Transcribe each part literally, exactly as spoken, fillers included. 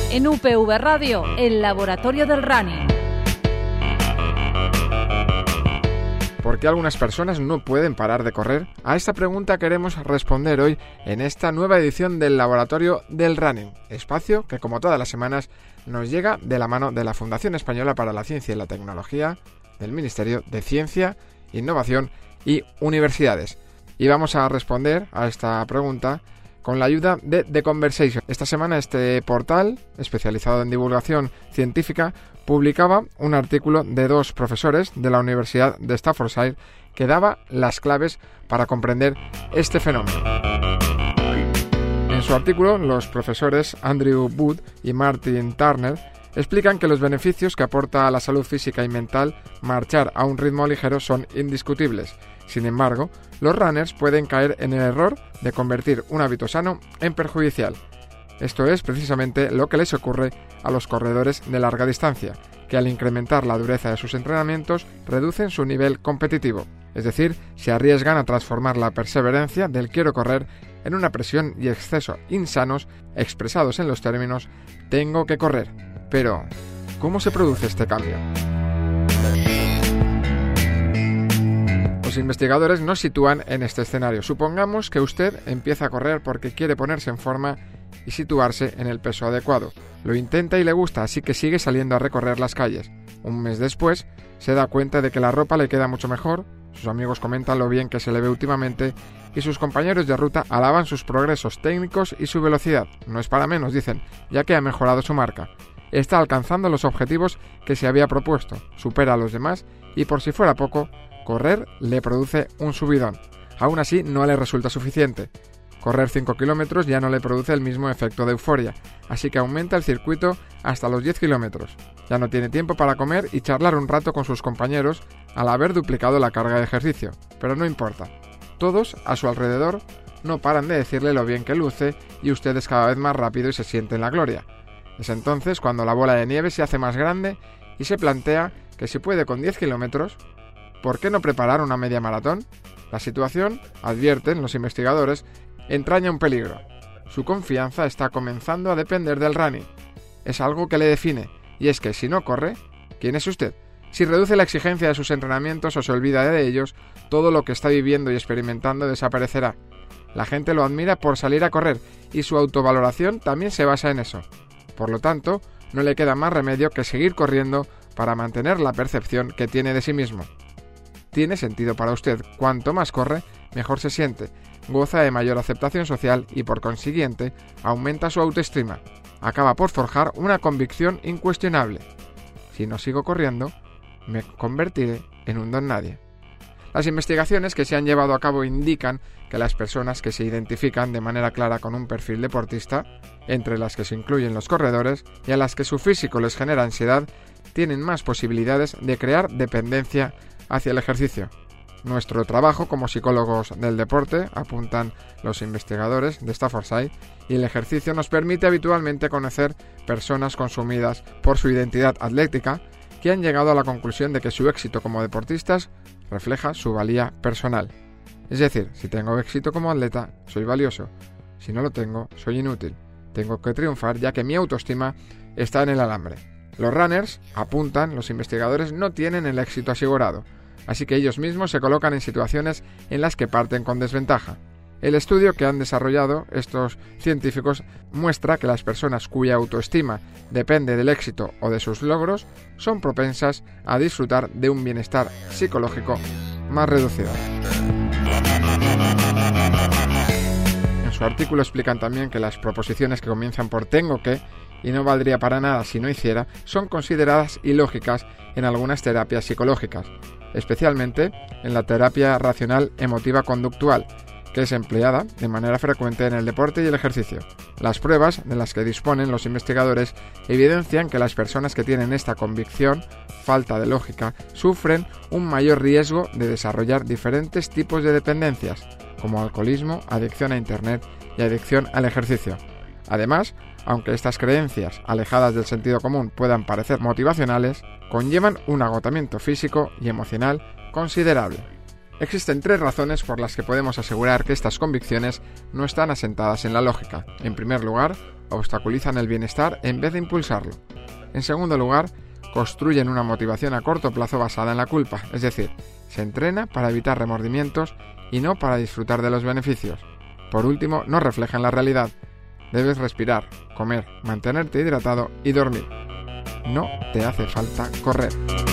En U P V Radio, el laboratorio del running. ¿Por qué algunas personas no pueden parar de correr? A esta pregunta queremos responder hoy en esta nueva edición del Laboratorio del Running, espacio que, como todas las semanas, nos llega de la mano de la Fundación Española para la Ciencia y la Tecnología, del Ministerio de Ciencia, Innovación y Universidades. Y vamos a responder a esta pregunta con la ayuda de The Conversation. Esta semana este portal, especializado en divulgación científica, publicaba un artículo de dos profesores de la Universidad de Staffordshire que daba las claves para comprender este fenómeno. En su artículo, los profesores Andrew Wood y Martin Turner explican que los beneficios que aporta a la salud física y mental marchar a un ritmo ligero son indiscutibles. Sin embargo, los runners pueden caer en el error de convertir un hábito sano en perjudicial. Esto es precisamente lo que les ocurre a los corredores de larga distancia, que al incrementar la dureza de sus entrenamientos reducen su nivel competitivo, es decir, se arriesgan a transformar la perseverancia del quiero correr en una presión y exceso insanos expresados en los términos tengo que correr. Pero, ¿cómo se produce este cambio? Los investigadores nos sitúan en este escenario. Supongamos que usted empieza a correr porque quiere ponerse en forma y situarse en el peso adecuado. Lo intenta y le gusta, así que sigue saliendo a recorrer las calles. Un mes después, se da cuenta de que la ropa le queda mucho mejor, sus amigos comentan lo bien que se le ve últimamente y sus compañeros de ruta alaban sus progresos técnicos y su velocidad. No es para menos, dicen, ya que ha mejorado su marca. Está alcanzando los objetivos que se había propuesto, supera a los demás y, por si fuera poco, correr le produce un subidón. Aún así, no le resulta suficiente. Correr cinco kilómetros ya no le produce el mismo efecto de euforia, así que aumenta el circuito hasta los diez kilómetros. Ya no tiene tiempo para comer y charlar un rato con sus compañeros al haber duplicado la carga de ejercicio, pero no importa. Todos, a su alrededor, no paran de decirle lo bien que luce y usted es cada vez más rápido y se siente en la gloria. Es entonces cuando la bola de nieve se hace más grande y se plantea que si puede con diez kilómetros, ¿por qué no preparar una media maratón? La situación, advierten los investigadores, entraña un peligro. Su confianza está comenzando a depender del running. Es algo que le define, y es que si no corre, ¿quién es usted? Si reduce la exigencia de sus entrenamientos o se olvida de ellos, todo lo que está viviendo y experimentando desaparecerá. La gente lo admira por salir a correr, y su autovaloración también se basa en eso. Por lo tanto, no le queda más remedio que seguir corriendo para mantener la percepción que tiene de sí mismo. Tiene sentido para usted. Cuanto más corre, mejor se siente, goza de mayor aceptación social y, por consiguiente, aumenta su autoestima. Acaba por forjar una convicción incuestionable. Si no sigo corriendo, me convertiré en un don nadie. Las investigaciones que se han llevado a cabo indican que las personas que se identifican de manera clara con un perfil deportista, entre las que se incluyen los corredores y a las que su físico les genera ansiedad, tienen más posibilidades de crear dependencia hacia el ejercicio. Nuestro trabajo como psicólogos del deporte, apuntan los investigadores de Staffordshire, y el ejercicio nos permite habitualmente conocer personas consumidas por su identidad atlética que han llegado a la conclusión de que su éxito como deportistas refleja su valía personal. Es decir, si tengo éxito como atleta, soy valioso. Si no lo tengo, soy inútil. Tengo que triunfar ya que mi autoestima está en el alambre. Los runners, apuntan los investigadores, no tienen el éxito asegurado, así que ellos mismos se colocan en situaciones en las que parten con desventaja. El estudio que han desarrollado estos científicos muestra que las personas cuya autoestima depende del éxito o de sus logros son propensas a disfrutar de un bienestar psicológico más reducido. En su artículo explican también que las proposiciones que comienzan por tengo que y no valdría para nada si no hiciera son consideradas ilógicas en algunas terapias psicológicas, especialmente en la terapia racional emotiva conductual, que es empleada de manera frecuente en el deporte y el ejercicio. Las pruebas de las que disponen los investigadores evidencian que las personas que tienen esta convicción, falta de lógica, sufren un mayor riesgo de desarrollar diferentes tipos de dependencias, como alcoholismo, adicción a Internet y adicción al ejercicio. Además, aunque estas creencias, alejadas del sentido común, puedan parecer motivacionales, conllevan un agotamiento físico y emocional considerable. Existen tres razones por las que podemos asegurar que estas convicciones no están asentadas en la lógica. En primer lugar, obstaculizan el bienestar en vez de impulsarlo. En segundo lugar, construyen una motivación a corto plazo basada en la culpa, es decir, se entrena para evitar remordimientos y no para disfrutar de los beneficios. Por último, no reflejan la realidad. Debes respirar, comer, mantenerte hidratado y dormir. No te hace falta correr.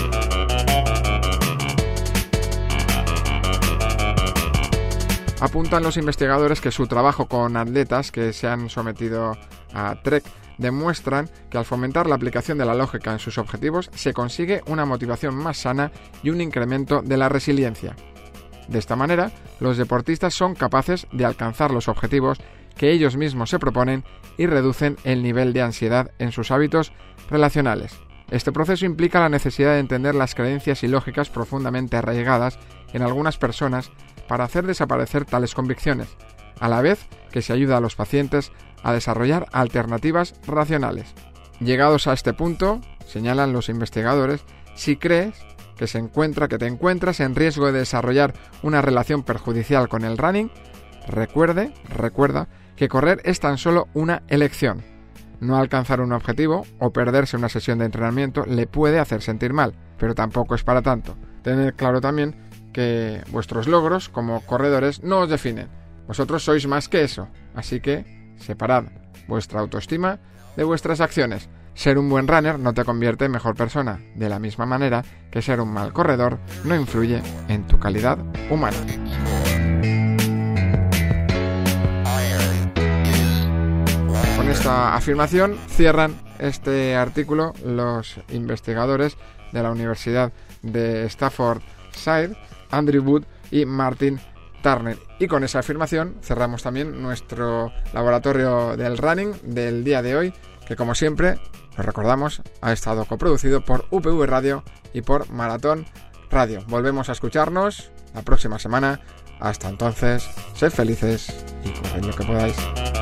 Apuntan los investigadores que su trabajo con atletas que se han sometido a Trek demuestran que al fomentar la aplicación de la lógica en sus objetivos se consigue una motivación más sana y un incremento de la resiliencia. De esta manera, los deportistas son capaces de alcanzar los objetivos que ellos mismos se proponen y reducen el nivel de ansiedad en sus hábitos relacionales. Este proceso implica la necesidad de entender las creencias y lógicas profundamente arraigadas en algunas personas para hacer desaparecer tales convicciones, a la vez que se ayuda a los pacientes a desarrollar alternativas racionales. Llegados a este punto, señalan los investigadores, si crees que se encuentra que te encuentras en riesgo de desarrollar una relación perjudicial con el running, recuerde, recuerda que correr es tan solo una elección. No alcanzar un objetivo o perderse una sesión de entrenamiento le puede hacer sentir mal, pero tampoco es para tanto. Tened claro también que vuestros logros como corredores no os definen. Vosotros sois más que eso, así que separad vuestra autoestima de vuestras acciones. Ser un buen runner no te convierte en mejor persona, de la misma manera que ser un mal corredor no influye en tu calidad humana. Con esta afirmación cierran este artículo los investigadores de la Universidad de Staffordshire, Andrew Wood y Martin Turner. Y con esa afirmación cerramos también nuestro laboratorio del running del día de hoy, que como siempre, lo recordamos, ha estado coproducido por U P V Radio y por Maratón Radio. Volvemos a escucharnos la próxima semana. Hasta entonces, sed felices y corred lo que podáis.